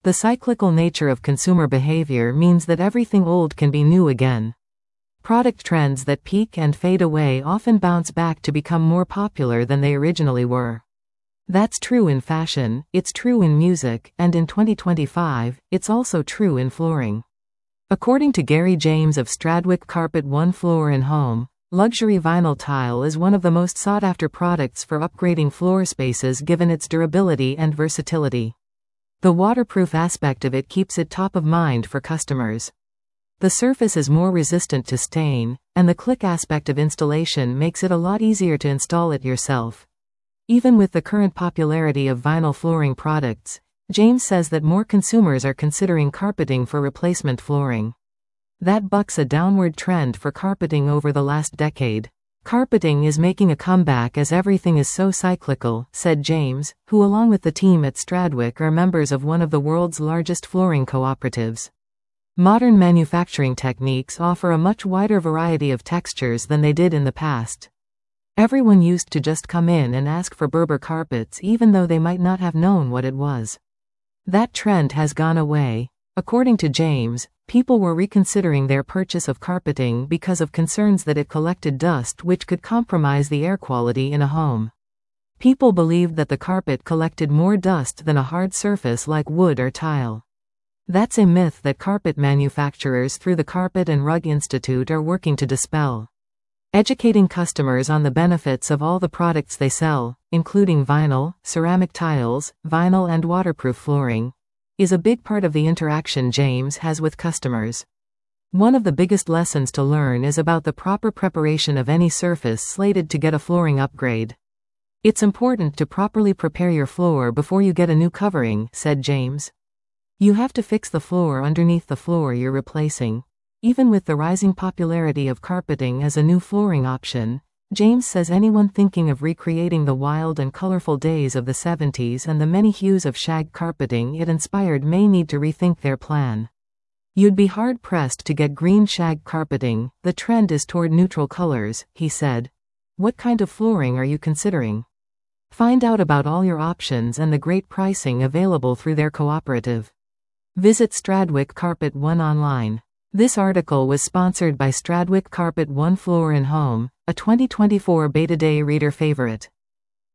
The cyclical nature of consumer behavior means that everything old can be new again. Product trends that peak and fade away often bounce back to become more popular than they originally were. That's true in fashion, it's true in music, and in 2025, it's also true in flooring. According to Gary James of Stradwick Carpet One Floor & Home, luxury vinyl tile is one of the most sought-after products for upgrading floor spaces given its durability and versatility. The waterproof aspect of it keeps it top of mind for customers. The surface is more resistant to stain, and the click aspect of installation makes it a lot easier to install it yourself. Even with the current popularity of vinyl flooring products, James says that more consumers are considering carpeting for replacement flooring. That bucks a downward trend for carpeting over the last decade. Carpeting is making a comeback as everything is so cyclical, said James, who along with the team at Stradwick are members of one of the world's largest flooring cooperatives. Modern manufacturing techniques offer a much wider variety of textures than they did in the past. Everyone used to just come in and ask for Berber carpets even though they might not have known what it was. That trend has gone away. According to James, people were reconsidering their purchase of carpeting because of concerns that it collected dust which could compromise the air quality in a home. People believed that the carpet collected more dust than a hard surface like wood or tile. That's a myth that carpet manufacturers through the Carpet and Rug Institute are working to dispel. Educating customers on the benefits of all the products they sell, including vinyl, ceramic tiles, vinyl and waterproof flooring, is a big part of the interaction James has with customers. One of the biggest lessons to learn is about the proper preparation of any surface slated to get a flooring upgrade. It's important to properly prepare your floor before you get a new covering, said James. You have to fix the floor underneath the floor you're replacing. Even with the rising popularity of carpeting as a new flooring option, James says anyone thinking of recreating the wild and colorful days of the 70s and the many hues of shag carpeting it inspired may need to rethink their plan. You'd be hard-pressed to get green shag carpeting, the trend is toward neutral colors, he said. What kind of flooring are you considering? Find out about all your options and the great pricing available through their cooperative. Visit Stradwick Carpet One online. This article was sponsored by Stradwick Carpet One Floor & Home, a 2024 Beta Day reader favorite.